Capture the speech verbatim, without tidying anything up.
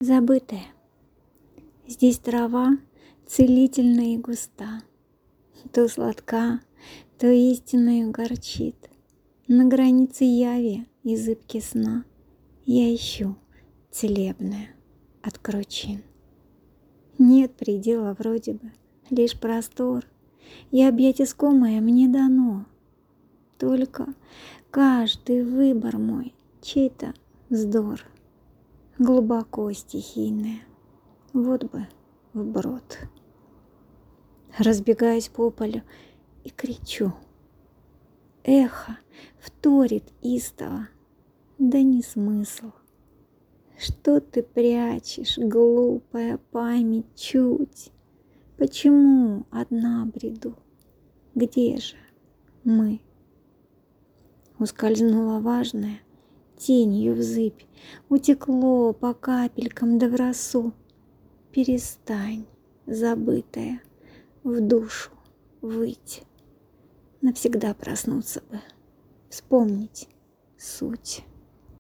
забытая. Здесь трава целительна и густа, то сладка, то истинною горчит. На границе яви и зыбки сна я ищу целебное от кручин. Нет предела вроде бы, лишь простор, и объять искомое мне дано. Только каждый выбор мой чей-то вздор, глубоко стихийное, вот бы вброд. Разбегаюсь по полю и кричу. Эхо вторит истово, да не смысл. Что ты прячешь, глупая память, чуть? Почему одна бреду? Где же мы? Ускользнула важная тенью взыбь, утекло по капелькам да в росу. Перестань, забытая, в душу выть. Навсегда проснуться бы, вспомнить суть.